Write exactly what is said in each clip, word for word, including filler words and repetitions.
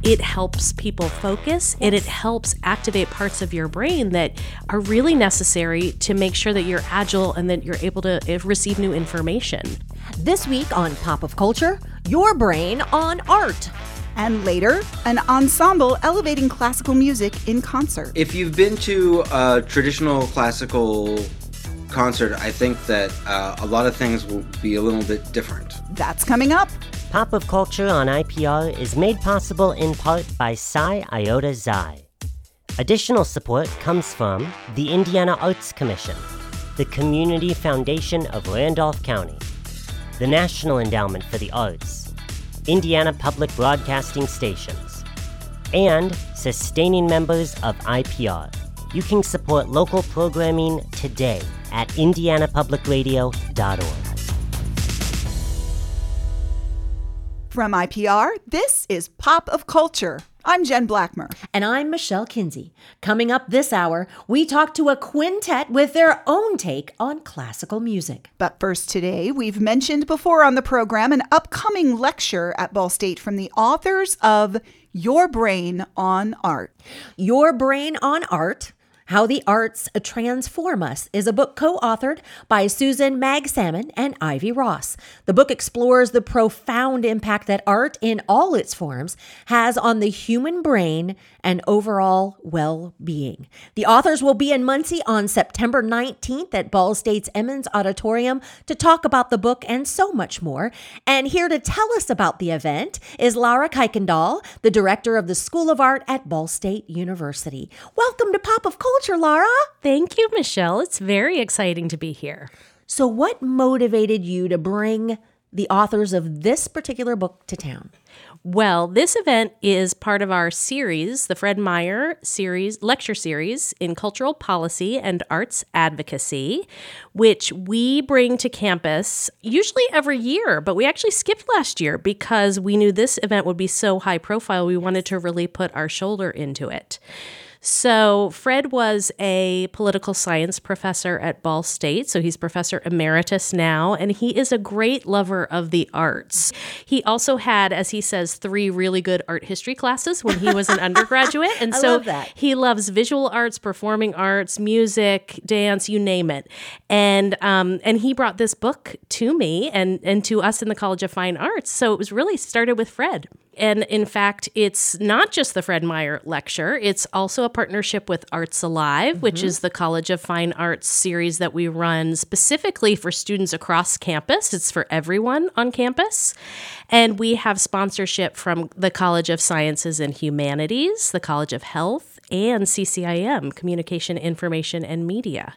it helps people focus, and it helps activate parts of your brain that are really necessary to make sure that you're agile and that you're able to receive new information. This week on Pop of Culture, your brain on art. And later, an ensemble elevating classical music in concert. If you've been to a traditional classical concert, I think that uh, a lot of things will be a little bit different. That's coming up. Pop of Culture on I P R is made possible in part by Psi Iota Xi. Additional support comes from the Indiana Arts Commission, the Community Foundation of Randolph County, the National Endowment for the Arts, Indiana Public Broadcasting Stations, and sustaining members of I P R. You can support local programming today at indiana public radio dot org. From I P R, this is Pop of Culture. I'm Jen Blackmer. And I'm Michelle Kinsey. Coming up this hour, we talk to a quintet with their own take on classical music. But first today, we've mentioned before on the program an upcoming lecture at Ball State from the authors of Your Brain on Art. Your Brain on Art, How the Arts Transform Us, is a book co-authored by Susan Mag Salmon and Ivy Ross. The book explores the profound impact that art in all its forms has on the human brain and overall well-being. The authors will be in Muncie on September nineteenth at Ball State's Emmons Auditorium to talk about the book and so much more. And here to tell us about the event is Laura Kuykendall, the director of the School of Art at Ball State University. Welcome to Pop of Culture, Laura. Thank you, Michelle. It's very exciting to be here. So what motivated you to bring the authors of this particular book to town? Well, this event is part of our series, the Fred Meyer series, lecture series in cultural policy and arts advocacy, which we bring to campus usually every year, but we actually skipped last year because we knew this event would be so high profile. We wanted to really put our shoulder into it. So Fred was a political science professor at Ball State, so he's professor emeritus now, and he is a great lover of the arts. He also had, as he says, three really good art history classes when he was an undergraduate, and I so love that. He loves visual arts, performing arts, music, dance, you name it. And um, and he brought this book to me and, and to us in the College of Fine Arts, so it was really started with Fred. And in fact, it's not just the Fred Meyer lecture. It's also a partnership with Arts Alive, mm-hmm. which is the College of Fine Arts series that we run specifically for students across campus. It's for everyone on campus. And we have sponsorship from the College of Sciences and Humanities, the College of Health, and C C I M, Communication, Information, and Media.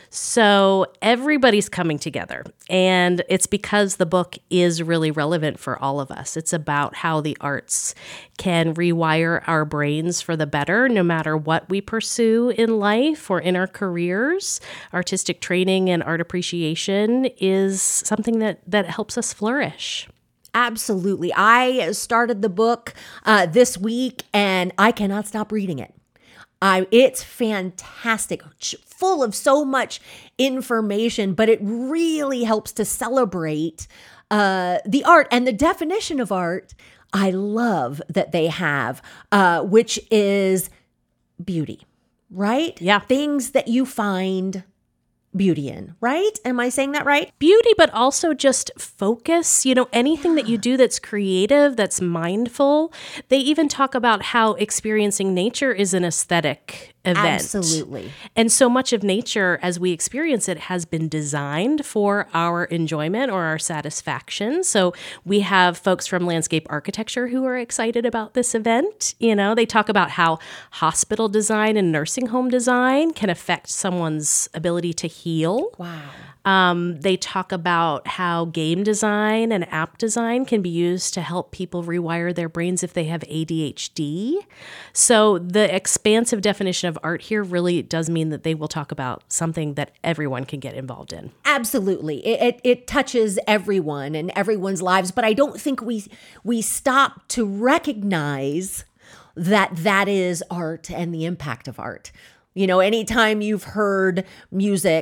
So everybody's coming together, and it's because the book is really relevant for all of us. It's about how the arts can rewire our brains for the better, no matter what we pursue in life or in our careers. Artistic training and art appreciation is something that, that helps us flourish. Absolutely. I started the book uh, this week, and I cannot stop reading it. I, it's fantastic, full of so much information, but it really helps to celebrate uh, the art and the definition of art I love that they have, uh, which is beauty, right? Yeah. Things that you find beauty in, right? Am I saying that right? Beauty, but also just focus. You know, anything that you do that's creative, that's mindful. They even talk about how experiencing nature is an aesthetic event. Absolutely. And so much of nature, as we experience it, has been designed for our enjoyment or our satisfaction. So we have folks from landscape architecture who are excited about this event. You know, they talk about how hospital design and nursing home design can affect someone's ability to heal. Wow. Um, they talk about how game design and app design can be used to help people rewire their brains if they have A D H D. So the expansive definition of art here really does mean that they will talk about something that everyone can get involved in. Absolutely. It, it, it touches everyone and everyone's lives, but I don't think we we stop to recognize that that is art and the impact of art. You know, anytime you've heard music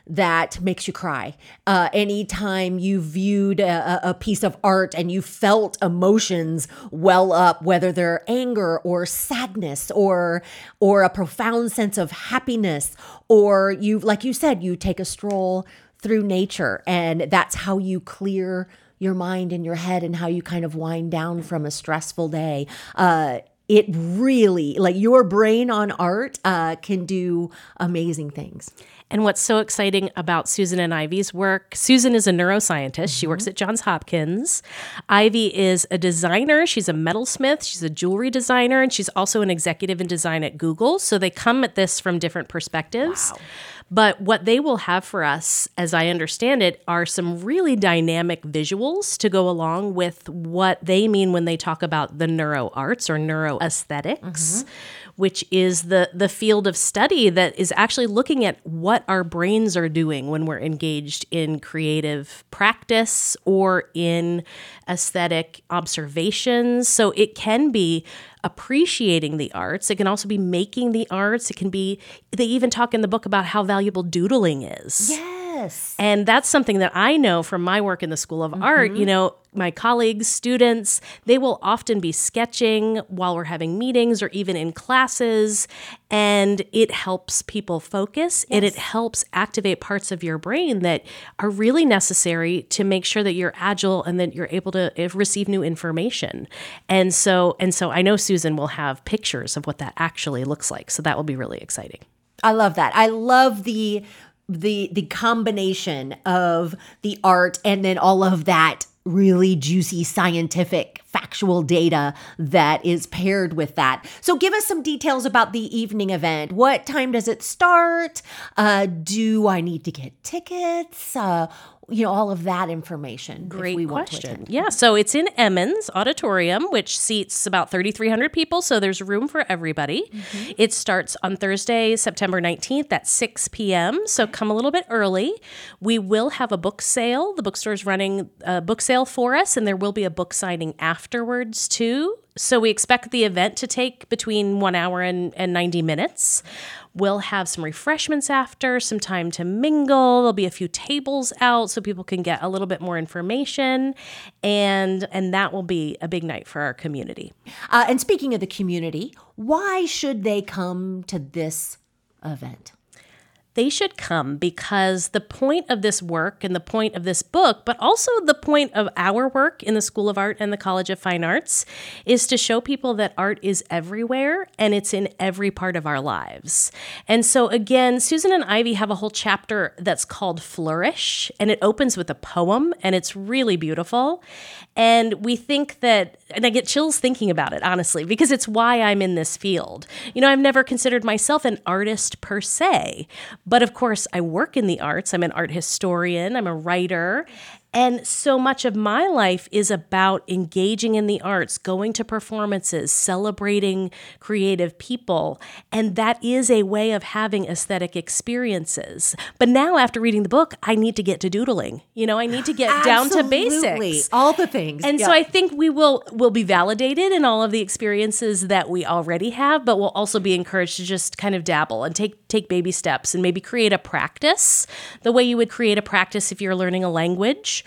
that makes you cry. Uh, anytime you viewed a, a piece of art and you felt emotions well up, whether they're anger or sadness or or a profound sense of happiness, or you, like you said, you take a stroll through nature and that's how you clear your mind and your head and how you kind of wind down from a stressful day. Uh, it really, like your brain on art uh, can do amazing things. And what's so exciting about Susan and Ivy's work, Susan is a neuroscientist. Mm-hmm. She works at Johns Hopkins. Ivy is a designer. She's a metalsmith. She's a jewelry designer. And she's also an executive in design at Google. So they come at this from different perspectives. Wow. But what they will have for us, as I understand it, are some really dynamic visuals to go along with what they mean when they talk about the neuroarts or neuroaesthetics, mm-hmm. which is the, the field of study that is actually looking at what our brains are doing when we're engaged in creative practice or in aesthetic observations. So it can be appreciating the arts. It can also be making the arts. It can be, they even talk in the book about how valuable doodling is. Yes. And that's something that I know from my work in the School of mm-hmm. Art. You know, my colleagues, students, they will often be sketching while we're having meetings or even in classes. And it helps people focus yes. and it helps activate parts of your brain that are really necessary to make sure that you're agile and that you're able to receive new information. And so, and so I know Susan will have pictures of what that actually looks like. So that will be really exciting. I love that. I love the the the combination of the art and then all of that really juicy scientific factual data that is paired with that. So give us some details about the evening event. What time does it start? Uh, do I need to get tickets? Uh, you know, all of that information. Great if we want question. To yeah, so it's in Emmons Auditorium, which seats about thirty-three hundred people, so there's room for everybody. Mm-hmm. It starts on Thursday, September nineteenth at six p.m., so come a little bit early. We will have a book sale. The bookstore's running a book sale for us, and there will be a book signing afterwards, too. So we expect the event to take between one hour and, and ninety minutes. We'll have some refreshments after, some time to mingle. There'll be a few tables out so people can get a little bit more information. And, and that will be a big night for our community. Uh, and speaking of the community, why should they come to this event? They should come because the point of this work and the point of this book, but also the point of our work in the School of Art and the College of Fine Arts, is to show people that art is everywhere and it's in every part of our lives. And so again, Susan and Ivy have a whole chapter that's called Flourish, and it opens with a poem, and it's really beautiful. And we think that, and I get chills thinking about it, honestly, because it's why I'm in this field. You know, I've never considered myself an artist per se. But of course, I work in the arts. I'm an art historian. I'm a writer. And so much of my life is about engaging in the arts, going to performances, celebrating creative people. And that is a way of having aesthetic experiences. But now, after reading the book, I need to get to doodling. You know, I need to get down to basics. All the things. And yeah. so I think we will will be validated in all of the experiences that we already have, but we'll also be encouraged to just kind of dabble and take take baby steps and maybe create a practice the way you would create a practice if you're learning a language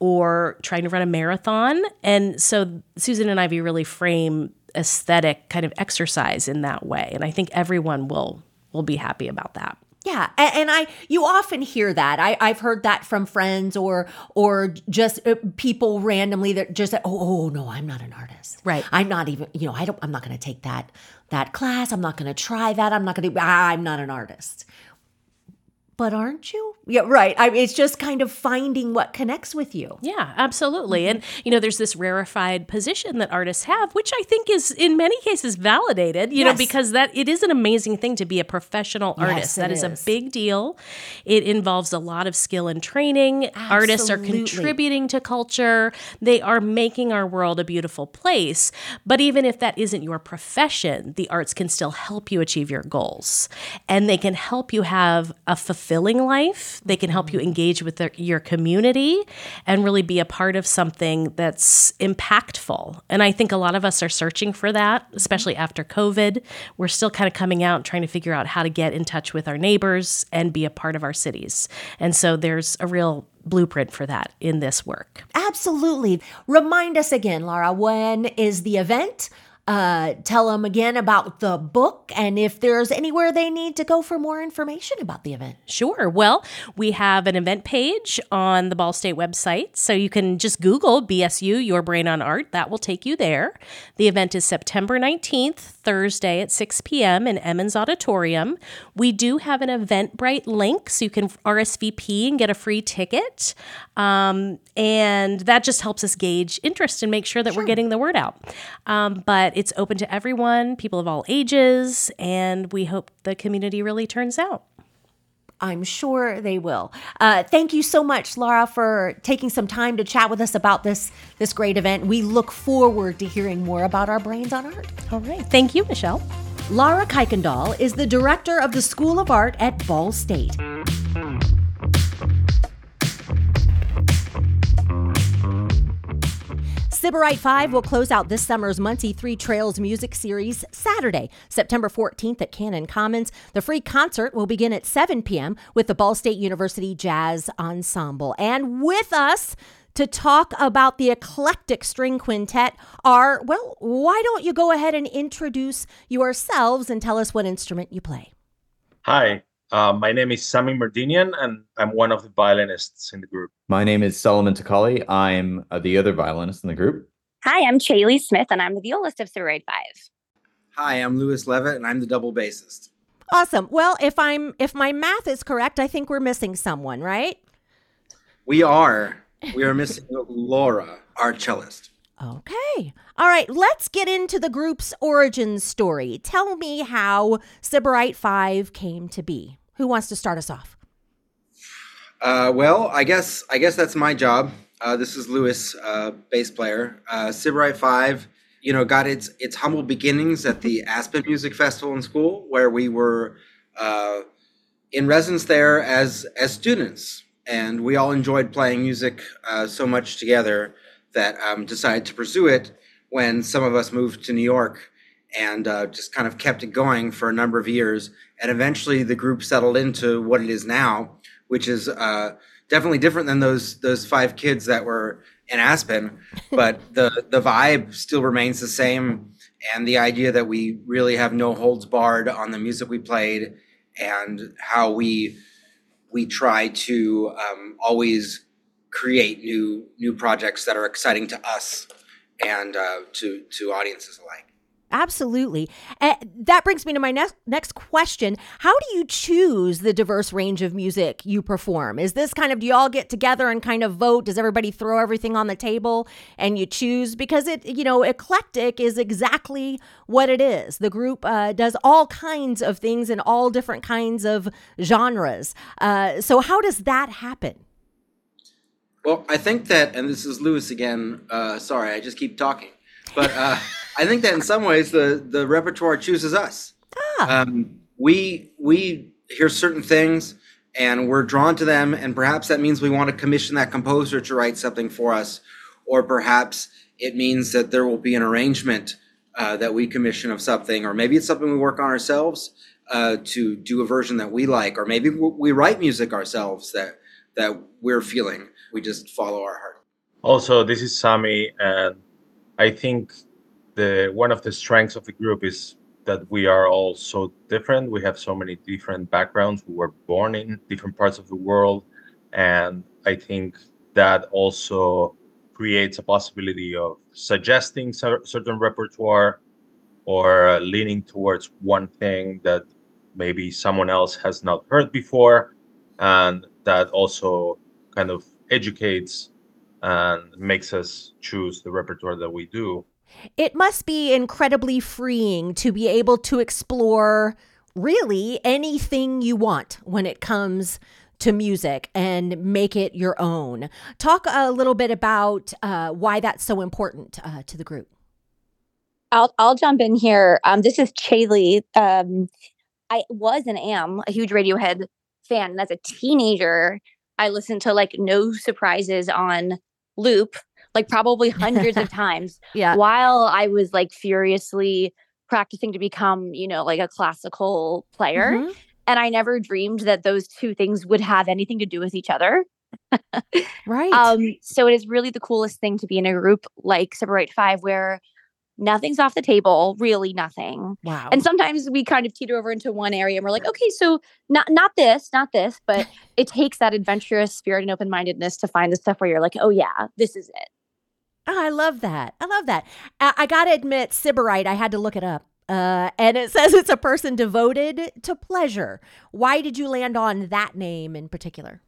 or trying to run a marathon. And so Susan and Ivy really frame aesthetic kind of exercise in that way. And I think everyone will will be happy about that. Yeah, and, and I you often hear that. I, I've heard that from friends or or just uh, people randomly that just say, oh, oh no, I'm not an artist. Right. I'm not even, you know, I don't. I'm not going to take that that class. I'm not going to try that. I'm not going to. I'm not an artist. But aren't you? Yeah, right. I mean, it's just kind of finding what connects with you. Yeah, absolutely. Mm-hmm. And, you know, there's this rarefied position that artists have, which I think is in many cases validated, you yes. know, because that it is an amazing thing to be a professional artist. Yes, that is. is a big deal. It involves a lot of skill and training. Absolutely. Artists are contributing to culture. They are making our world a beautiful place. But even if that isn't your profession, the arts can still help you achieve your goals. And they can help you have a fulfilling fulfilling life. They can help you engage with their, your community and really be a part of something that's impactful. And I think a lot of us are searching for that, especially after COVID. We're still kind of coming out and trying to figure out how to get in touch with our neighbors and be a part of our cities. And so there's a real blueprint for that in this work. Absolutely. Remind us again, Laura, when is the event? Uh, tell them again about the book and if there's anywhere they need to go for more information about the event. Sure. Well, we have an event page on the Ball State website, so you can just Google B S U, Your Brain on Art. That will take you there. The event is September nineteenth, Thursday at six p.m. in Emmons Auditorium. We do have an Eventbrite link, so you can R S V P and get a free ticket. Um, and that just helps us gauge interest and make sure that sure. we're getting the word out. Um, but it's open to everyone, people of all ages, and we hope the community really turns out. I'm sure they will. Uh, thank you so much, Laura, for taking some time to chat with us about this, this great event. We look forward to hearing more about our Brains on Art. All right. Thank you, Michelle. Laura Kuykendall is the director of the School of Art at Ball State. Sybarite five will close out this summer's Muncie Three Trails music series Saturday, September fourteenth at Cannon Commons. The free concert will begin at seven p.m. with the Ball State University Jazz Ensemble. And with us to talk about the eclectic string quintet are, well, why don't you go ahead and introduce yourselves and tell us what instrument you play? Hi. Uh, my name is Sami Merdinian, and I'm one of the violinists in the group. My name is Solomon Takali. I'm uh, the other violinist in the group. Hi, I'm Chaylee Smith, and I'm the violist of Sybarite five. Hi, I'm Lewis Levitt, and I'm the double bassist. Awesome. Well, if I'm if my math is correct, I think we're missing someone, right? We are. We are missing Laura, our cellist. Okay. All right. Let's get into the group's origin story. Tell me how Sybarite five came to be. Who wants to start us off? Uh, well, I guess I guess that's my job. Uh, this is Lewis, uh, bass player. Uh, Sybarite five, you know, got its its humble beginnings at the Aspen Music Festival in school, where we were uh, in residence there as as students, and we all enjoyed playing music uh, so much together that um, decided to pursue it when some of us moved to New York and uh, just kind of kept it going for a number of years. And eventually the group settled into what it is now, which is uh, definitely different than those those five kids that were in Aspen. But the, the vibe still remains the same. And the idea that we really have no holds barred on the music we played and how we we try to um, always create new new projects that are exciting to us and uh, to to audiences alike. Absolutely. Uh, that brings me to my next next question. How do you choose the diverse range of music you perform? Is this kind of, do you all get together and kind of vote? Does everybody throw everything on the table and you choose? Because it, you know, eclectic is exactly what it is. The group uh, does all kinds of things in all different kinds of genres. Uh, so how does that happen? Well, I think that, and this is Lewis again, uh, sorry, I just keep talking, but uh, I think that in some ways the, the repertoire chooses us. Ah. Um, we we hear certain things and we're drawn to them, and perhaps that means we want to commission that composer to write something for us, or perhaps it means that there will be an arrangement uh, that we commission of something, or maybe it's something we work on ourselves uh, to do a version that we like, or maybe we write music ourselves that that we're feeling. We just follow our heart. Also, this is Sami, and I think the one of the strengths of the group is that we are all so different. We have so many different backgrounds. We were born in different parts of the world, and I think that also creates a possibility of suggesting cer- certain repertoire or uh, leaning towards one thing that maybe someone else has not heard before, and that also kind of educates and makes us choose the repertoire that we do. It must be incredibly freeing to be able to explore really anything you want when it comes to music and make it your own. Talk a little bit about uh, why that's so important uh, to the group. I'll I'll jump in here. Um, this is Chaylee. Um, I was and am a huge Radiohead fan. And as a teenager, I listened to like No Surprises on loop, like probably hundreds of times Yeah. while I was like furiously practicing to become, you know, like a classical player. Mhm. And I never dreamed that those two things would have anything to do with each other. Right. Um, so it is really the coolest thing to be in a group like Sybarite Five where nothing's off the table, really nothing. Wow. And sometimes we kind of teeter over into one area and we're like, okay, so not not this, not this, but it takes that adventurous spirit and open-mindedness to find the stuff where you're like, oh yeah, this is it. Oh, I love that. I love that. I, I got to admit, Sybarite, I had to look it up. Uh, and it says it's a person devoted to pleasure. Why did you land on that name in particular?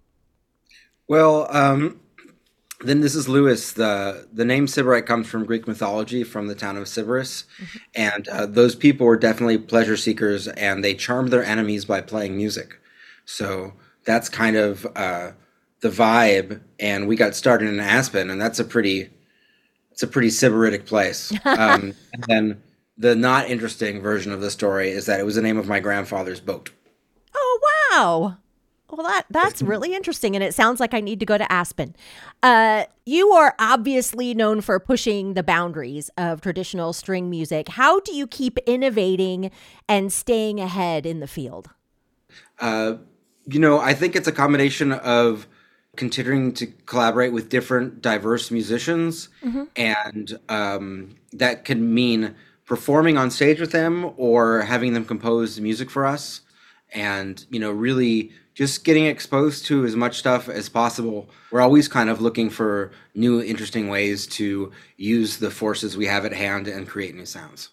Well, um, then this is Lewis. The the name Sybarite comes from Greek mythology, from the town of Sybaris. Mm-hmm. And uh, those people were definitely pleasure seekers, and they charmed their enemies by playing music. So that's kind of uh, the vibe. And we got started in Aspen, and that's a pretty, it's a pretty Sybaritic place. Um, and then the not interesting version of the story is that it was the name of my grandfather's boat. Oh, wow. Well, that that's really interesting, and it sounds like I need to go to Aspen. Uh, you are obviously known for pushing the boundaries of traditional string music. How do you keep innovating and staying ahead in the field? Uh, you know, I think it's a combination of continuing to collaborate with different diverse musicians, mm-hmm. and um, that can mean performing on stage with them or having them compose music for us, and, you know, really just getting exposed to as much stuff as possible. We're always kind of looking for new, interesting ways to use the forces we have at hand and create new sounds.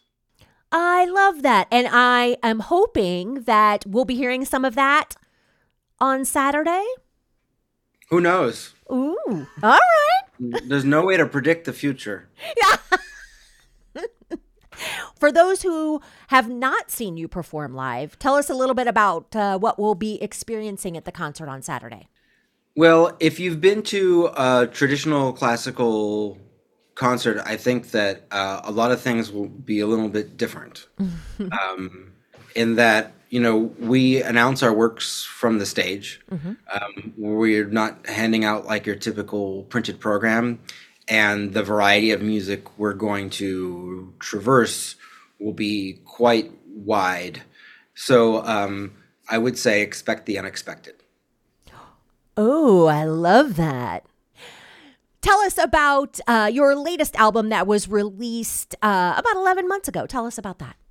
I love that. And I am hoping that we'll be hearing some of that on Saturday. Who knows? Ooh, all right. There's no way to predict the future. Yeah. For those who have not seen you perform live, tell us a little bit about uh, what we'll be experiencing at the concert on Saturday. Well, if you've been to a traditional classical concert, I think that uh, a lot of things will be a little bit different. um, in that, you know, we announce our works from the stage. Mm-hmm. Um, we're not handing out like your typical printed program. And the variety of music we're going to traverse will be quite wide. So um, I would say expect the unexpected. Oh, I love that. Tell us about uh, your latest album that was released uh, about eleven months ago. Tell us about that.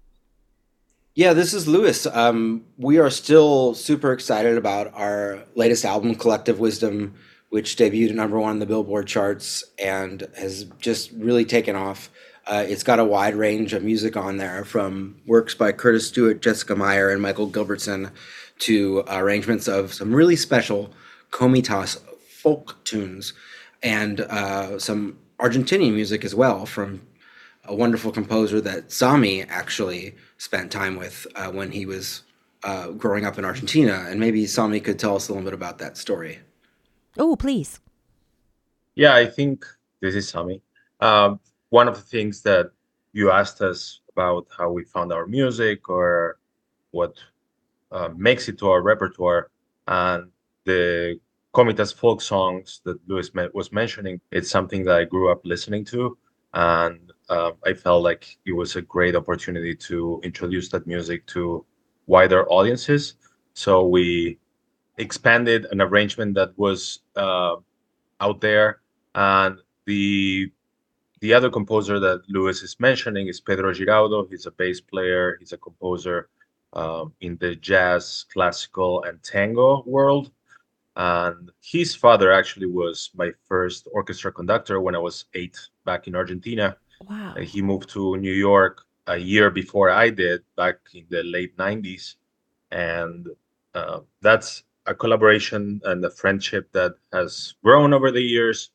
Yeah, this is Lewis. Um, we are still super excited about our latest album, Collective Wisdom, which debuted at number one on the Billboard charts and has just really taken off. Uh, it's got a wide range of music on there, from works by Curtis Stewart, Jessica Meyer, and Michael Gilbertson, to arrangements of some really special Komitas folk tunes, and uh, some Argentinian music as well, from a wonderful composer that Sami actually spent time with uh, when he was uh, growing up in Argentina. And maybe Sami could tell us a little bit about that story. Oh, please. Yeah, I think this is Sami. Um, one of the things that you asked us about how we found our music or what uh, makes it to our repertoire, and the Komitas folk songs that Lewis was mentioning, it's something that I grew up listening to, and uh, I felt like it was a great opportunity to introduce that music to wider audiences. So we expanded an arrangement that was uh, out there, and the the other composer that Lewis is mentioning is Pedro Giraudo. He's a bass player. He's a composer um, in the jazz, classical, and tango world. And his father actually was my first orchestra conductor when I was eight back in Argentina. Wow. Uh, he moved to New York a year before I did, back in the late nineties. And uh, that's a collaboration and a friendship that has grown over the years.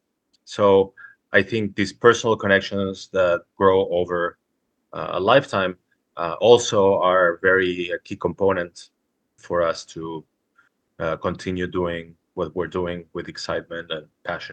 So I think these personal connections that grow over uh, a lifetime uh, also are very a key component for us to uh, continue doing what we're doing with excitement and passion.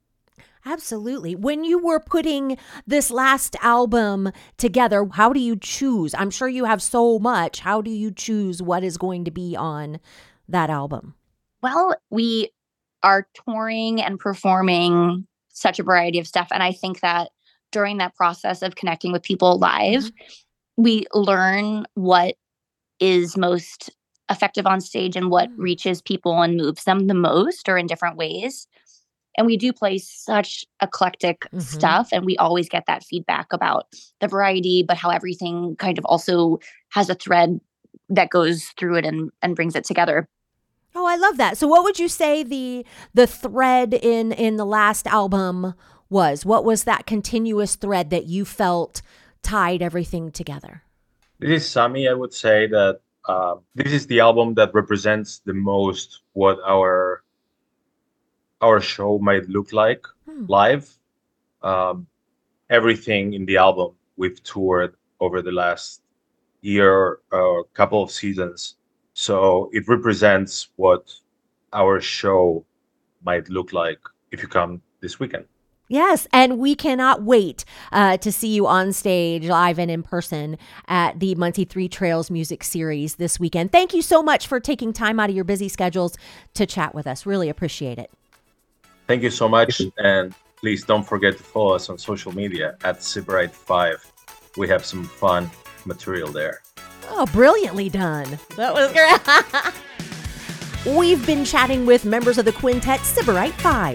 Absolutely. When you were putting this last album together, how do you choose? I'm sure you have so much. How do you choose what is going to be on that album? Well, we are touring and performing such a variety of stuff. And I think that during that process of connecting with people live, mm-hmm. we learn what is most effective on stage and what mm-hmm. reaches people and moves them the most or in different ways. And we do play such eclectic mm-hmm. stuff, and we always get that feedback about the variety, but how everything kind of also has a thread that goes through it and, and brings it together. Oh, I love that. So what would you say the the thread in, in the last album was? What was that continuous thread that you felt tied everything together? This is Sami. I would say that uh, this is the album that represents the most what our our show might look like hmm. live. Um, everything in the album we've toured over the last year or a couple of seasons. So it represents what our show might look like if you come this weekend. Yes, and we cannot wait uh, to see you on stage, live and in person at the Muncie Three Trails Music Series this weekend. Thank you so much for taking time out of your busy schedules to chat with us. Really appreciate it. Thank you so much, and please don't forget to follow us on social media at Sybarite five. We have some fun material there. Oh, brilliantly done. That was great. We've been chatting with members of the quintet Sybarite five.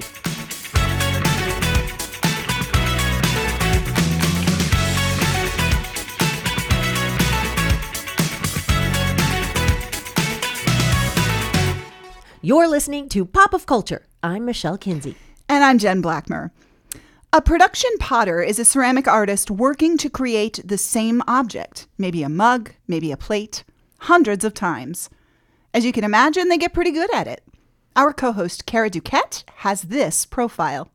You're listening to Pop of Culture. I'm Michelle Kinsey. And I'm Jen Blackmer. A production potter is a ceramic artist working to create the same object, maybe a mug, maybe a plate, hundreds of times. As you can imagine, they get pretty good at it. Our co-host, Kara Duquette, has this profile.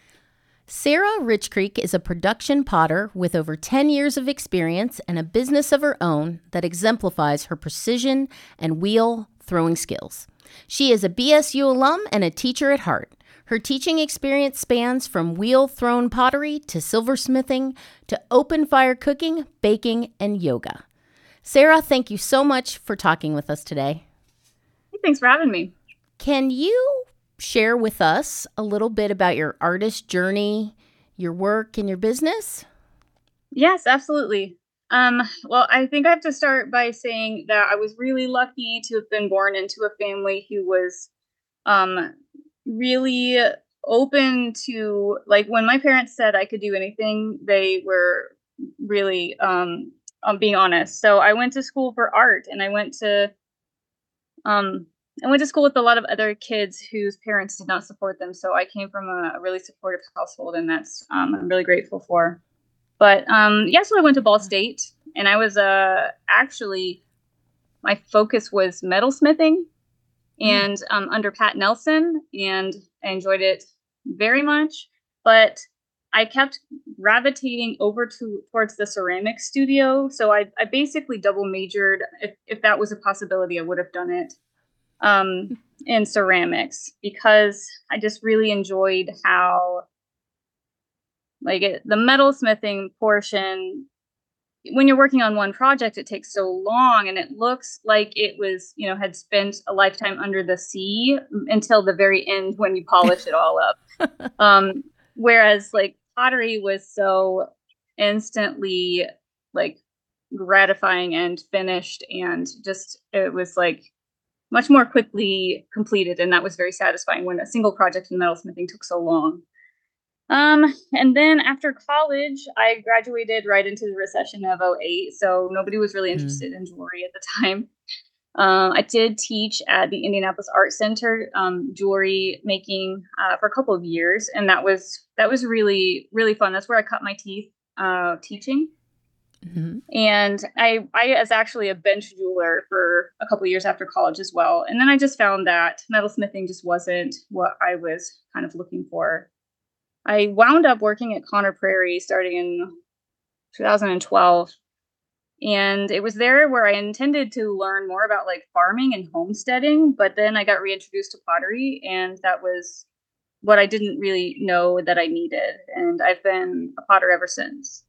Sarah Richcreek is a production potter with over ten years of experience and a business of her own that exemplifies her precision and wheel throwing skills. She is a B S U alum and a teacher at heart. Her teaching experience spans from wheel-thrown pottery to silversmithing to open-fire cooking, baking, and yoga. Sarah, thank you so much for talking with us today. Thanks for having me. Can you share with us a little bit about your artist journey, your work, and your business? Yes, absolutely. Um, well, I think I have to start by saying that I was really lucky to have been born into a family who was um, really open to, like, when my parents said I could do anything, they were really um, um, being honest. So I went to school for art, and I went to um, I went to school with a lot of other kids whose parents did not support them. So I came from a, a really supportive household, and that's um, I'm really grateful for. But um, yeah, so I went to Ball State, and I was uh, actually, my focus was metalsmithing and um, under Pat Nelson, and I enjoyed it very much. But I kept gravitating over to towards the ceramic studio. So I, I basically double majored. If, if that was a possibility, I would have done it um, in ceramics, because I just really enjoyed how, like, it, the metalsmithing portion, when you're working on one project, it takes so long, and it looks like it was, you know, had spent a lifetime under the sea until the very end when you polish it all up. Um, whereas, like, pottery was so instantly, like, gratifying and finished, and just, it was, like, much more quickly completed. And that was very satisfying when a single project in metalsmithing took so long. Um, and then after college, I graduated right into the recession of oh eight. So nobody was really interested mm. in jewelry at the time. Um, I did teach at the Indianapolis Art Center, um, jewelry making, uh, for a couple of years. And that was, that was really, really fun. That's where I cut my teeth, uh, teaching. Mm-hmm. And I, I was actually a bench jeweler for a couple of years after college as well. And then I just found that metalsmithing just wasn't what I was kind of looking for. I wound up working at Conner Prairie starting in two thousand twelve. And it was there where I intended to learn more about, like, farming and homesteading. But then I got reintroduced to pottery, and that was what I didn't really know that I needed. And I've been a potter ever since.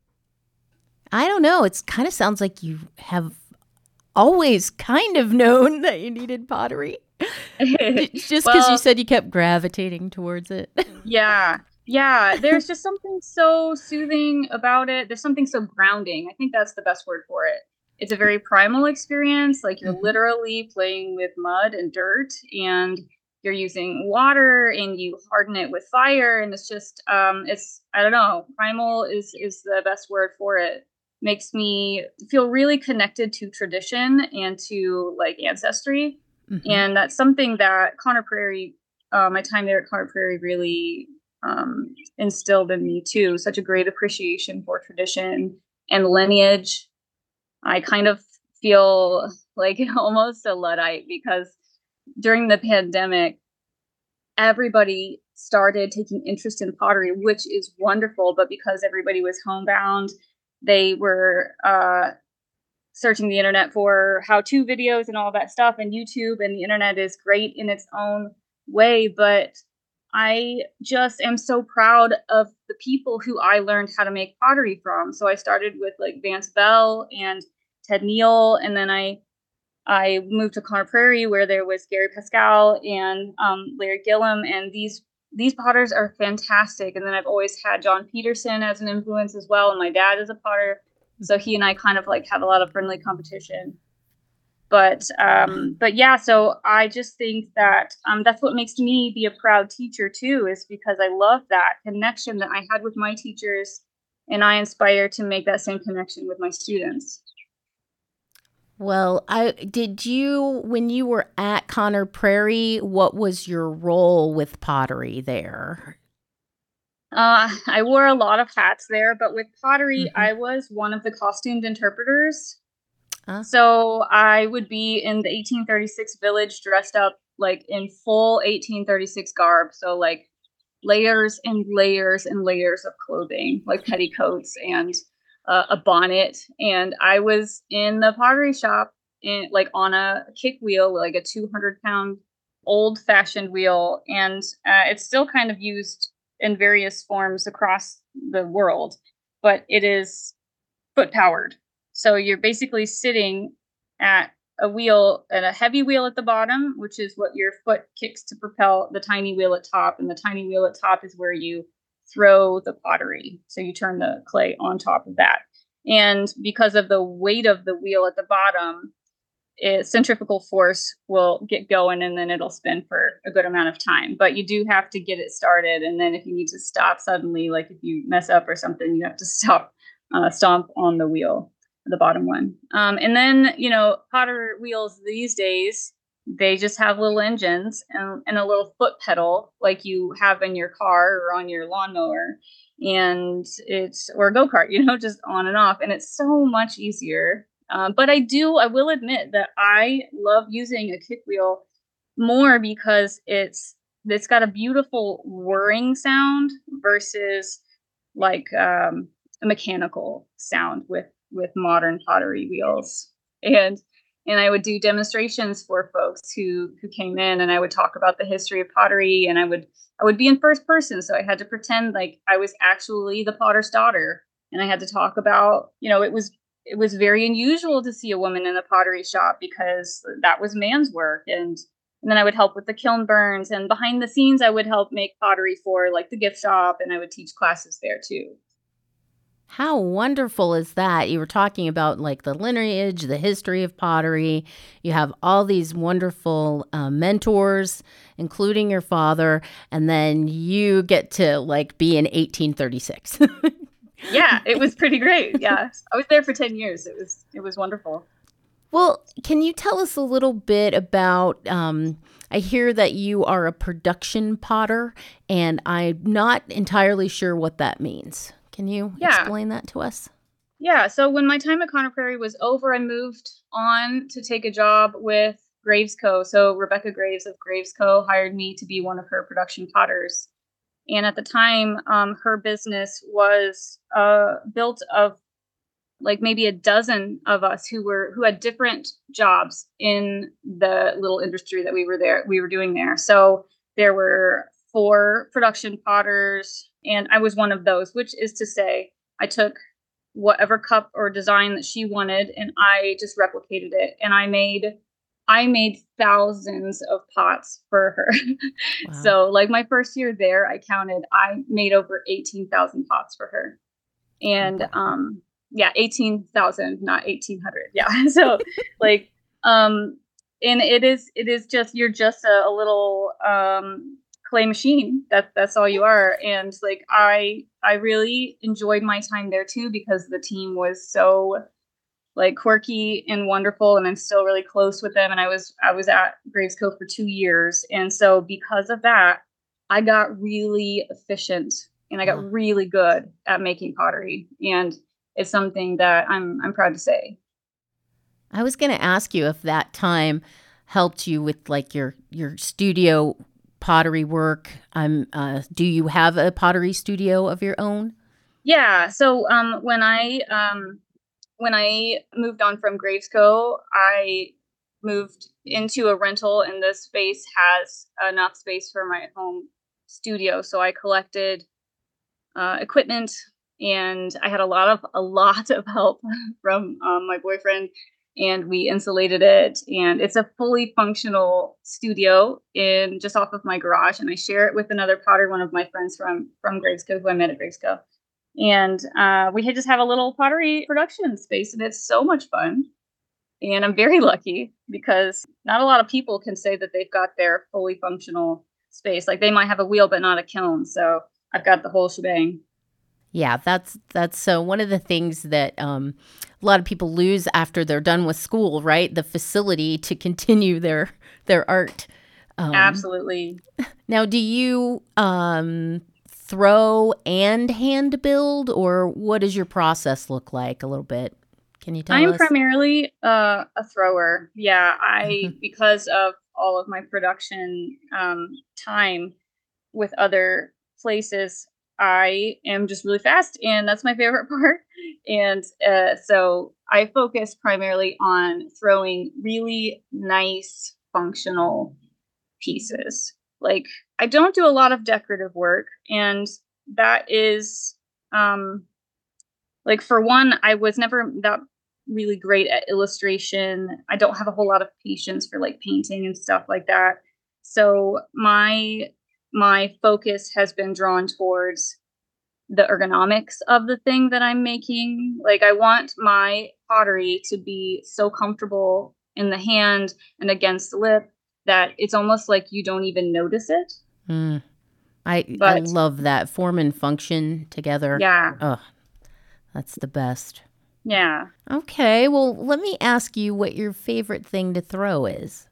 I don't know. It kind of sounds like you have always kind of known that you needed pottery. Just because Well, you said you kept gravitating towards it. yeah. Yeah. There's just something so soothing about it. There's something so grounding. I think that's the best word for it. It's a very primal experience. Like you're Mhm. literally playing with mud and dirt, and you're using water, and you harden it with fire. And it's just, um, it's, I don't know, primal is, is the best word for it. Makes me feel really connected to tradition and to like ancestry. Mhm. And that's something that Connor Prairie, uh, my time there at Connor Prairie really um, instilled in me too. Such a great appreciation for tradition and lineage. I kind of feel like almost a Luddite because during the pandemic, everybody started taking interest in pottery, which is wonderful. But because everybody was homebound, they were uh, searching the internet for how-to videos and all that stuff, and YouTube and the internet is great in its own way, but I just am so proud of the people who I learned how to make pottery from. So I started with like Vance Bell and Ted Neal, and then I I moved to Connor Prairie where there was Gary Pascal and um, Larry Gillum, and these these potters are fantastic. And then I've always had John Peterson as an influence as well, and my dad is a potter, so he and I kind of like have a lot of friendly competition. But um, but yeah, so I just think that um, that's what makes me be a proud teacher too, is because I love that connection that I had with my teachers, and I inspire to make that same connection with my students. Well, I did you when you were at Connor Prairie, what was your role with pottery there? Uh, I wore a lot of hats there, but with pottery, Mhm. I was one of the costumed interpreters. Ah. So I would be in the eighteen thirty-six village dressed up like in full eighteen thirty-six garb. So like layers and layers and layers of clothing, like petticoats and uh, a bonnet. And I was in the pottery shop in like on a kick wheel, like a two hundred pound old fashioned wheel. And uh, it's still kind of used in various forms across the world, but it is foot powered. So you're basically sitting at a wheel and a heavy wheel at the bottom, which is what your foot kicks to propel the tiny wheel at top. And the tiny wheel at top is where you throw the pottery. So you turn the clay on top of that. And because of the weight of the wheel at the bottom, it, centrifugal force will get going and then it'll spin for a good amount of time. But you do have to get it started. And then if you need to stop suddenly, like if you mess up or something, you have to stop, uh, stomp on the wheel, the bottom one. Um, and then, you know, potter wheels these days, they just have little engines and, and a little foot pedal like you have in your car or on your lawnmower. And it's, or a go-kart, you know, just on and off. And it's so much easier. Um, but I do, I will admit that I love using a kick wheel more because it's, it's got a beautiful whirring sound versus like um, a mechanical sound with, with modern pottery wheels. And, and I would do demonstrations for folks who, who came in, and I would talk about the history of pottery, and I would, I would be in first person. So I had to pretend like I was actually the potter's daughter. And I had to talk about, you know, it was, it was very unusual to see a woman in a pottery shop because that was man's work. And, and then I would help with the kiln burns, and behind the scenes, I would help make pottery for like the gift shop, and I would teach classes there too. How wonderful is that? You were talking about like the lineage, the history of pottery. You have all these wonderful uh, mentors, including your father, and then you get to like be in eighteen thirty-six. Yeah, it was pretty great. Yeah, I was there for ten years. It was it was wonderful. Well, can you tell us a little bit about, um, I hear that you are a production potter, and I'm not entirely sure what that means. Can you Yeah. explain that to us? Yeah, so when my time at Connor Prairie was over, I moved on to take a job with Graves Co. So Rebecca Graves of Graves Co. hired me to be one of her production potters. And at the time, um, her business was uh, built of like maybe a dozen of us who were who had different jobs in the little industry that we were there we were doing there. So there were four production potters, and I was one of those, which is to say I took whatever cup or design that she wanted and I just replicated it, and I made I made thousands of pots for her. Wow. So like my first year there, I counted, I made over eighteen thousand pots for her. And Wow. um yeah, eighteen thousand, not eighteen hundred. Yeah. So like um and it is it is just you're just a, a little um clay machine. That that's all you are. And like I I really enjoyed my time there too because the team was so like quirky and wonderful, and I'm still really close with them. And I was I was at Graves Cove for two years, and so because of that, I got really efficient and I got Wow. really good at making pottery, and it's something that I'm I'm proud to say. I was going to ask you if that time helped you with like your your studio pottery work. Um, uh, do you have a pottery studio of your own? Yeah. So um, when I um, when I moved on from Graves Cove, I moved into a rental, and this space has enough space for my home studio. So I collected uh, equipment, and I had a lot of a lot of help from um, my boyfriend, and we insulated it. And it's a fully functional studio in just off of my garage, and I share it with another potter, one of my friends from from Graves Cove, who I met at Graves Cove. And uh, we had just have a little pottery production space, and it's so much fun. And I'm very lucky because not a lot of people can say that they've got their fully functional space. Like they might have a wheel, but not a kiln. So I've got the whole shebang. Yeah, that's that's so one of the things that um, a lot of people lose after they're done with school, right? The facility to continue their their art. Um, Absolutely. Now, do you um, throw and hand build, or what does your process look like a little bit? Can you tell I'm us? primarily uh, a thrower. Yeah, I because of all of my production um, time with other places, I am just really fast, and that's my favorite part. And uh, so I focus primarily on throwing really nice, functional pieces. Like I don't do a lot of decorative work, and that is um, like for one, I was never that really great at illustration. I don't have a whole lot of patience for like painting and stuff like that. So my my focus has been drawn towards the ergonomics of the thing that I'm making. Like I want my pottery to be so comfortable in the hand and against the lip that it's almost like you don't even notice it. Mm. I I But love that form and function together. yeah, Oh, that's the best. yeah. Okay, well, let me ask you what your favorite thing to throw is.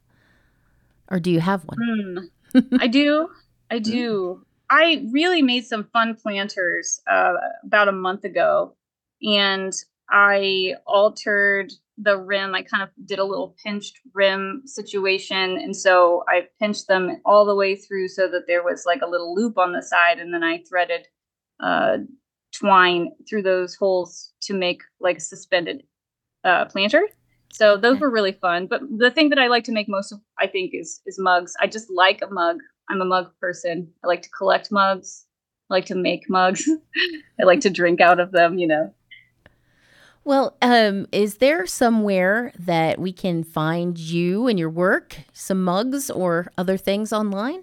Or do you have one? Hmm. I do. I do. I really made some fun planters uh, about a month ago, and I altered the rim. I kind of did a little pinched rim situation, and so I pinched them all the way through so that there was like a little loop on the side, and then I threaded uh, twine through those holes to make like a suspended uh, planter. So those Okay. were really fun. But the thing that I like to make most of, I think, is is mugs. I just like a mug. I'm a mug person. I like to collect mugs. I like to make mugs. I like to drink out of them, you know. Well, um, is there somewhere that we can find you and your work, some mugs or other things online?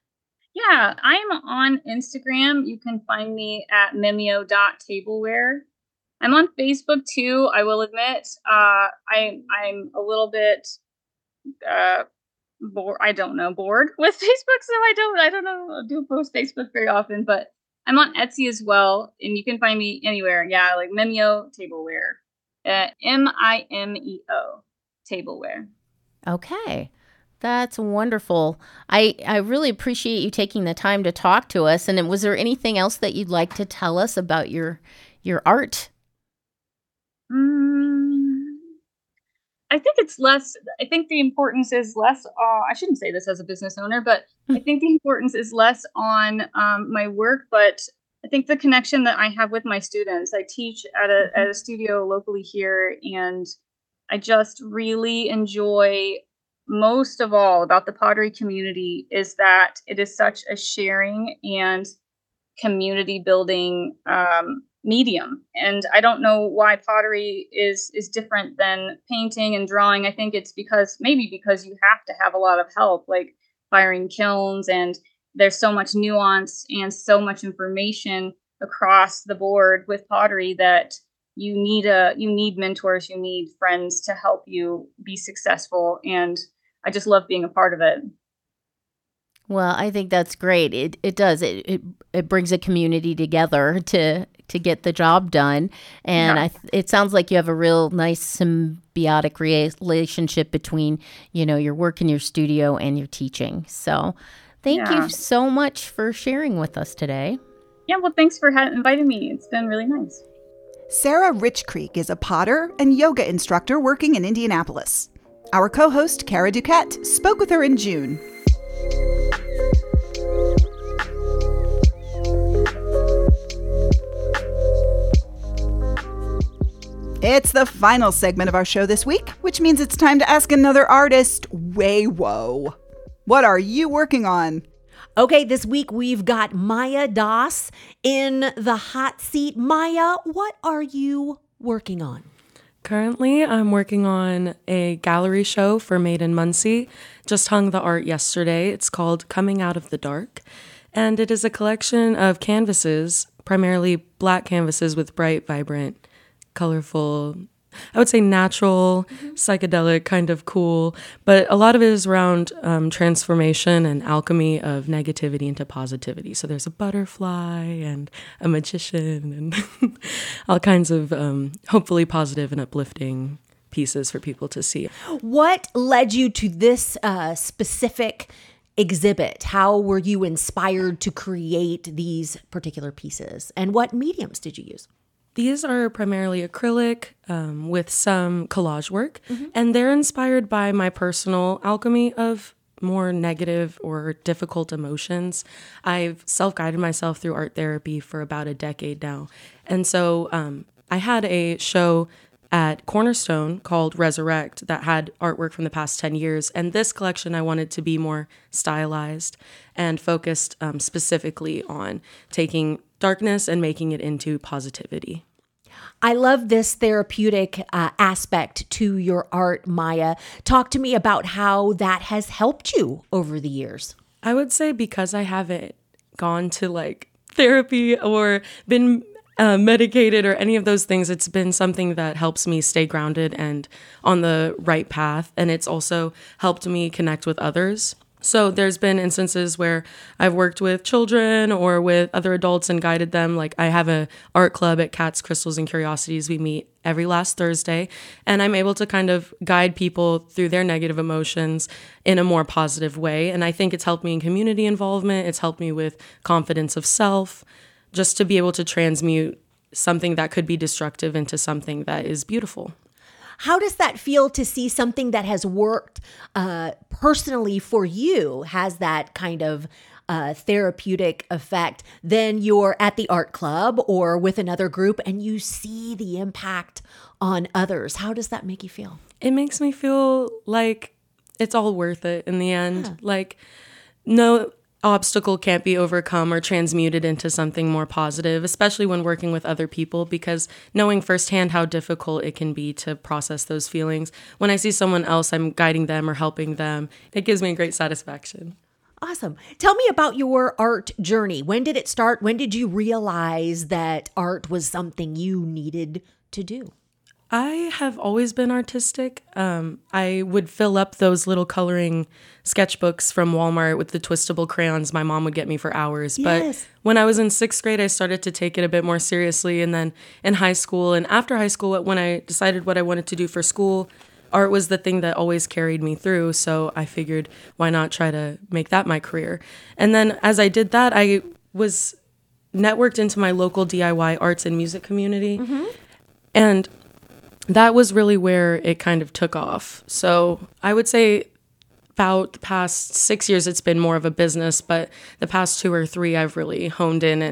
Yeah, I'm on Instagram. You can find me at mimeo dot tableware. I'm on Facebook too, I will admit. Uh, I, I'm a little bit uh, bored. I don't know, bored with Facebook, so I don't, I don't know, I do post Facebook very often, but I'm on Etsy as well, and you can find me anywhere. Yeah, like Mimeo Tableware, uh, M I M E O Tableware. Okay. That's wonderful. I, I really appreciate you taking the time to talk to us. And was there anything else that you'd like to tell us about your your art? Mm, I think it's less, I think the importance is less, uh, I shouldn't say this as a business owner, but I think the importance is less on um, my work, but I think the connection that I have with my students. I teach at a, at a studio locally here, and I just really enjoy, most of all about the pottery community, is that it is such a sharing and community building um, medium. And I don't know why pottery is is different than painting and drawing. I think it's because maybe because you have to have a lot of help, like firing kilns, and there's so much nuance and so much information across the board with pottery that you need a you need mentors, you need friends to help you be successful. And I just love being a part of it. Well, I think that's great. It it does. It it, it brings a community together to to get the job done. And Yeah. I th- it sounds like you have a real nice symbiotic relationship between, you know, your work in your studio and your teaching. So thank Yeah. you so much for sharing with us today. Yeah, well, thanks for ha- inviting me. It's been really nice. Sarah Rich Creek is a potter and yoga instructor working in Indianapolis. Our co-host, Kara Duquette, spoke with her in June. It's the final segment of our show this week, which means it's time to ask another artist, Waywo. What are you working on? Okay, this week we've got Maya Das in the hot seat. Maya, what are you working on? Currently, I'm working on a gallery show for Made in Muncie. Just hung the art yesterday. It's called Coming Out of the Dark, and it is a collection of canvases, primarily black canvases with bright, vibrant, colorful, I would say natural, psychedelic, kind of cool, but a lot of it is around um, transformation and alchemy of negativity into positivity. So there's a butterfly and a magician and all kinds of um, hopefully positive and uplifting pieces for people to see. What led you to this uh, specific exhibit? How were you inspired to create these particular pieces? And what mediums did you use? These are primarily acrylic um, with some collage work, mm-hmm. and they're inspired by my personal alchemy of more negative or difficult emotions. I've self-guided myself through art therapy for about a decade now. And so um, I had a show at Cornerstone called Resurrect that had artwork from the past ten years. And this collection I wanted to be more stylized and focused um, specifically on taking darkness and making it into positivity. I love this therapeutic uh, aspect to your art, Maya. Talk to me about how that has helped you over the years. I would say because I haven't gone to like therapy or been uh, medicated or any of those things, it's been something that helps me stay grounded and on the right path. And it's also helped me connect with others. So there's been instances where I've worked with children or with other adults and guided them. Like I have a art club at Cats, Crystals, and Curiosities. We meet every last Thursday, and I'm able to kind of guide people through their negative emotions in a more positive way. And I think it's helped me in community involvement. It's helped me with confidence of self, just to be able to transmute something that could be destructive into something that is beautiful. How does that feel to see something that has worked uh, personally for you, has that kind of uh, therapeutic effect? Then you're at the art club or with another group and you see the impact on others. How does that make you feel? It makes me feel like it's all worth it in the end. Yeah. Like no obstacle can't be overcome or transmuted into something more positive, especially when working with other people, because knowing firsthand how difficult it can be to process those feelings. When I see someone else, I'm guiding them or helping them. It gives me great satisfaction. Awesome. Tell me about your art journey. When did it start? When did you realize that art was something you needed to do? I have always been artistic. Um, I would fill up those little coloring sketchbooks from Walmart with the twistable crayons my mom would get me for hours. Yes. But when I was in sixth grade, I started to take it a bit more seriously. And then in high school and after high school, when I decided what I wanted to do for school, art was the thing that always carried me through. So I figured, why not try to make that my career? And then as I did that, I was networked into my local D I Y arts and music community. Mm-hmm. And that was really where it kind of took off. So I would say about the past six years, it's been more of a business, but the past two or three, I've really honed in and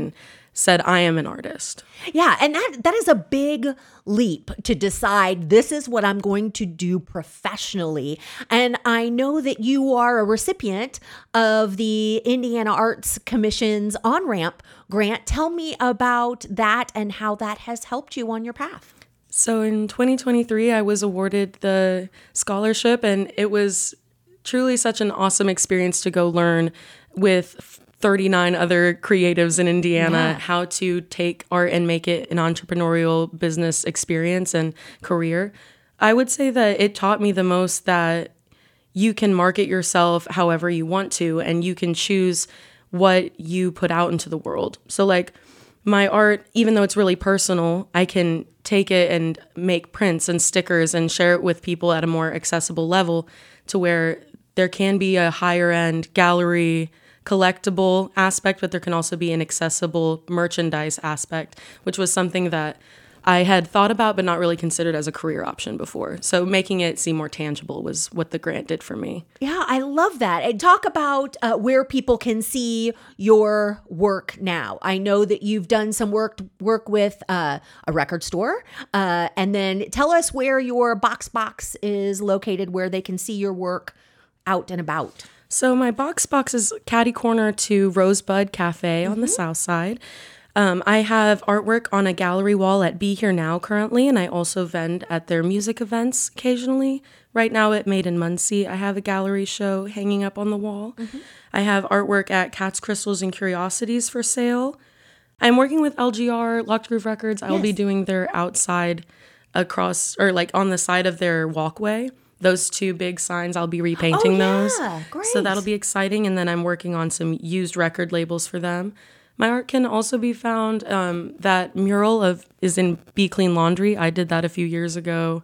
said, I am an artist. Yeah, and that that is a big leap to decide this is what I'm going to do professionally. And I know that you are a recipient of the Indiana Arts Commission's On-Ramp grant. Tell me about that and how that has helped you on your path. So in twenty twenty-three, I was awarded the scholarship, and it was truly such an awesome experience to go learn with thirty-nine other creatives in Indiana yeah. how to take art and make it an entrepreneurial business experience and career. I would say that it taught me the most that you can market yourself however you want to, and you can choose what you put out into the world. So like my art, even though it's really personal, I can take it and make prints and stickers and share it with people at a more accessible level to where there can be a higher end gallery collectible aspect, but there can also be an accessible merchandise aspect, which was something that I had thought about but not really considered as a career option before. So making it seem more tangible was what the grant did for me. Yeah, I love that. And talk about uh, where people can see your work now. I know that you've done some work work with uh, a record store. Uh, and then tell us where your Box Box is located, where they can see your work out and about. So my Box Box is catty corner to Rosebud Cafe on mm-hmm. the south side. Um, I have artwork on a gallery wall at Be Here Now currently, and I also vend at their music events occasionally. Right now at Made in Muncie, I have a gallery show hanging up on the wall. Mm-hmm. I have artwork at Cats, Crystals, and Curiosities for sale. I'm working with L G R, Locked Groove Records. I will yes. be doing their outside across, or like on the side of their walkway. Those two big signs, I'll be repainting oh, those. Yeah. Great. So that'll be exciting. And then I'm working on some used record labels for them. My art can also be found. Um, that mural of is in Be Clean Laundry. I did that a few years ago.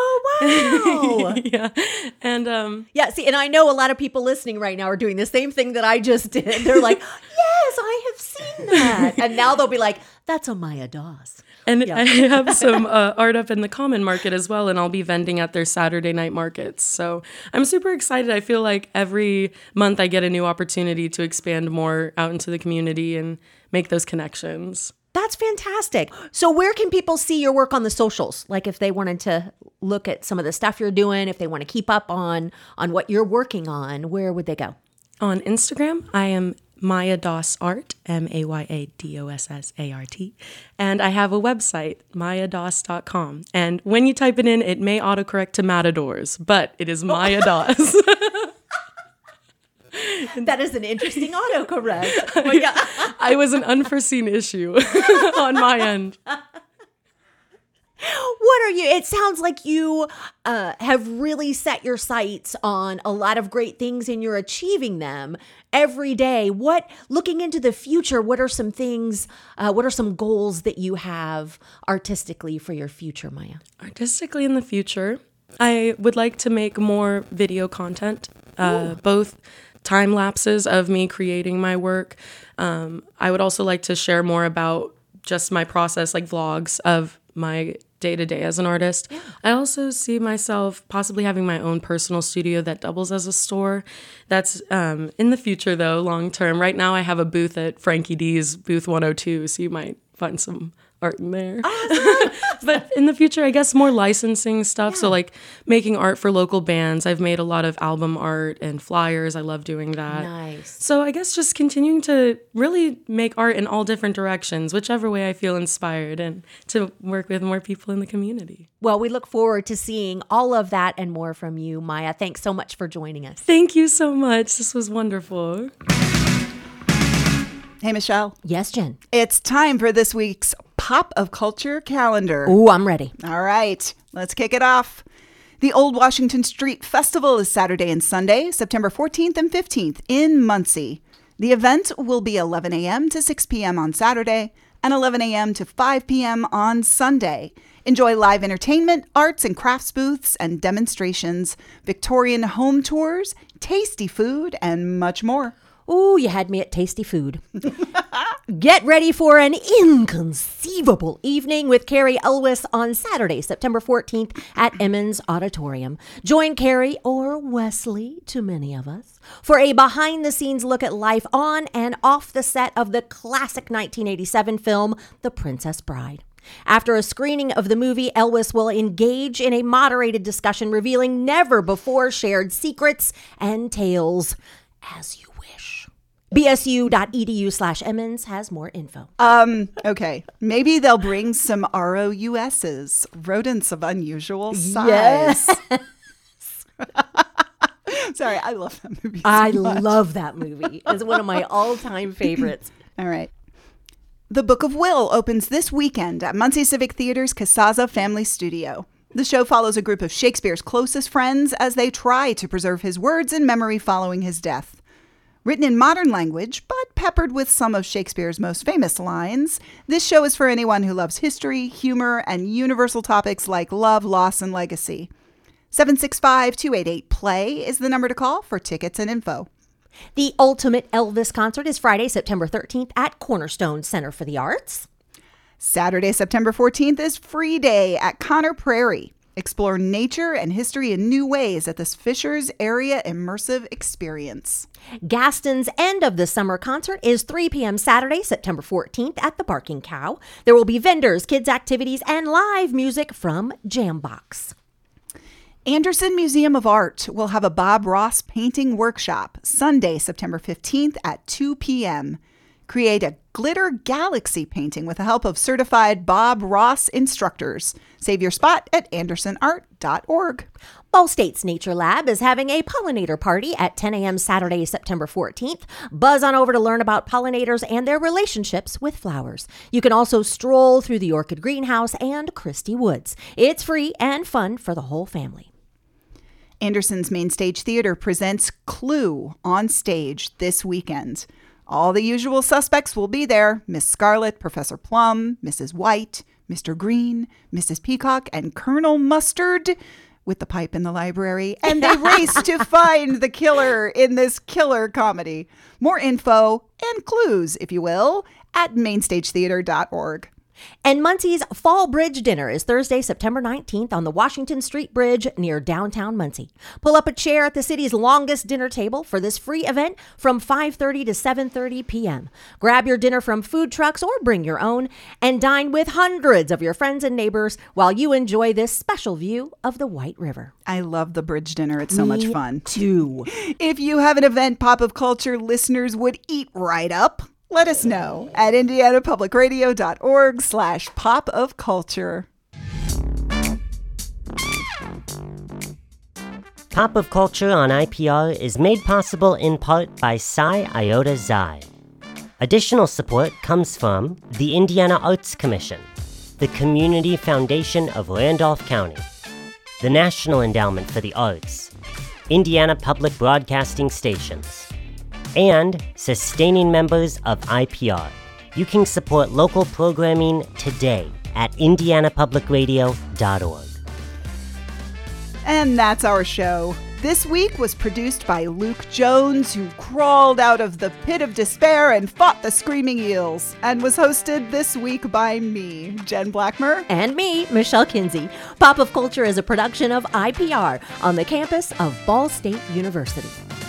Oh, wow. yeah. And um, yeah, see, and I know a lot of people listening right now are doing the same thing that I just did. They're like, yes, I have seen that. And now they'll be like, that's Amaya Doss. And yeah. I have some uh, art up in the Common Market as well, and I'll be vending at their Saturday night markets. So I'm super excited. I feel like every month I get a new opportunity to expand more out into the community and make those connections. That's fantastic. So where can people see your work on the socials? Like if they wanted to look at some of the stuff you're doing, if they want to keep up on on what you're working on, where would they go? On Instagram, I am Maya Doss Art, M A Y A D O S S A R T. And I have a website, maya doss dot com. And when you type it in, it may autocorrect to Matadors, but it is Maya Doss. That is an interesting autocorrect. Oh my God. I was an unforeseen issue on my end. What are you? It sounds like you uh, have really set your sights on a lot of great things and you're achieving them every day. What, looking into the future, what are some things, uh, what are some goals that you have artistically for your future, Maya? Artistically in the future, I would like to make more video content, uh, both time lapses of me creating my work. Um, I would also like to share more about just my process, like vlogs of my day-to-day as an artist. Yeah. I also see myself possibly having my own personal studio that doubles as a store. That's um, in the future, though, long-term. Right now, I have a booth at Frankie D's, booth one oh two, so you might find some art in there. Awesome. But in the future, I guess more licensing stuff. Yeah. So like making art for local bands. I've made a lot of album art and flyers. I love doing that. Nice. So I guess just continuing to really make art in all different directions, whichever way I feel inspired, and to work with more people in the community. Well, we look forward to seeing all of that and more from you, Maya. Thanks so much for joining us. Thank you so much. This was wonderful. Hey, Michelle. Yes, Jen. It's time for this week's Pop of Culture calendar. Ooh, I'm ready. All right, let's kick it off. The Old Washington Street Festival is Saturday and Sunday, September fourteenth and fifteenth in Muncie. The event will be eleven a.m. to six p.m. on Saturday and eleven a.m. to five p.m. on Sunday. Enjoy live entertainment, arts and crafts booths and demonstrations, Victorian home tours, tasty food, and much more. Ooh, you had me at tasty food. Get ready for an inconceivable evening with Carrie Elwes on Saturday, September fourteenth at Emmons Auditorium. Join Carrie, or Wesley to many of us, for a behind-the-scenes look at life on and off the set of the classic nineteen eighty-seven film, The Princess Bride. After a screening of the movie, Elwes will engage in a moderated discussion revealing never-before-shared secrets and tales. As you wish. B S U dot E D U slash Emmons has more info. Um, okay. Maybe they'll bring some R O U S's, rodents of unusual size. Yes. Sorry, I love that movie so I much. love that movie. It's one of my all-time favorites. All right. The Book of Will opens this weekend at Muncie Civic Theater's Casaza Family Studio. The show follows a group of Shakespeare's closest friends as they try to preserve his words and memory following his death. Written in modern language, but peppered with some of Shakespeare's most famous lines, this show is for anyone who loves history, humor, and universal topics like love, loss, and legacy. seven six five, two eight eight, play is the number to call for tickets and info. The Ultimate Elvis concert is Friday, September thirteenth at Cornerstone Center for the Arts. Saturday, September fourteenth is Free Day at Conner Prairie. Explore nature and history in new ways at this Fishers Area Immersive Experience. Gaston's End of the Summer concert is three p.m. Saturday, September fourteenth at the Barking Cow. There will be vendors, kids' activities, and live music from Jambox. Anderson Museum of Art will have a Bob Ross painting workshop Sunday, September fifteenth at two p.m. Create a glitter galaxy painting with the help of certified Bob Ross instructors. Save your spot at anderson art dot org. Ball State's Nature Lab is having a pollinator party at ten a.m. Saturday, September fourteenth. Buzz on over to learn about pollinators and their relationships with flowers. You can also stroll through the Orchid Greenhouse and Christie Woods. It's free and fun for the whole family. Anderson's Main Stage Theater presents Clue on stage this weekend. All the usual suspects will be there. Miss Scarlet, Professor Plum, Missus White, Mister Green, Missus Peacock, and Colonel Mustard with the pipe in the library. And they race to find the killer in this killer comedy. More info and clues, if you will, at main stage theater dot org. And Muncie's Fall Bridge Dinner is Thursday, September nineteenth on the Washington Street Bridge near downtown Muncie. Pull up a chair at the city's longest dinner table for this free event from five thirty to seven thirty p.m. Grab your dinner from food trucks or bring your own and dine with hundreds of your friends and neighbors while you enjoy this special view of the White River. I love the bridge dinner. It's so Me much fun. too. If you have an event Pop of Culture listeners would eat right up, let us know at indiana public radio dot org slash pop of culture. Pop of Culture on I P R is made possible in part by Psi Iota Xi. Additional support comes from the Indiana Arts Commission, the Community Foundation of Randolph County, the National Endowment for the Arts, Indiana Public Broadcasting Stations, and sustaining members of I P R. You can support local programming today at indiana public radio dot org. And that's our show. This week was produced by Luke Jones, who crawled out of the pit of despair and fought the screaming eels, and was hosted this week by me, Jen Blackmer. And me, Michelle Kinsey. Pop of Culture is a production of I P R on the campus of Ball State University.